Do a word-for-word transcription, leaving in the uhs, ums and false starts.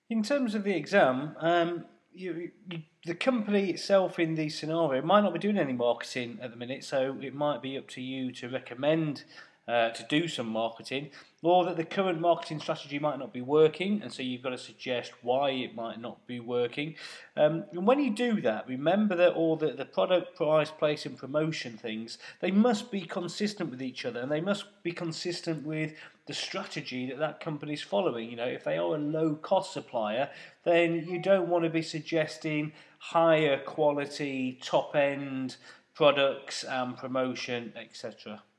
In terms of the exam, um, you, you, the company itself in the scenario might not be doing any marketing at the minute, so it might be up to you to recommend uh, to do some marketing, or that the current marketing strategy might not be working, and so you've got to suggest why it might not be working. Um, and when you do that, remember that all the, the product, price, place, and promotion things, they must be consistent with each other, and they must be consistent with the strategy that that company's following. You know, if they are a low cost supplier, then you don't want to be suggesting higher quality, top end products and promotion, et cetera.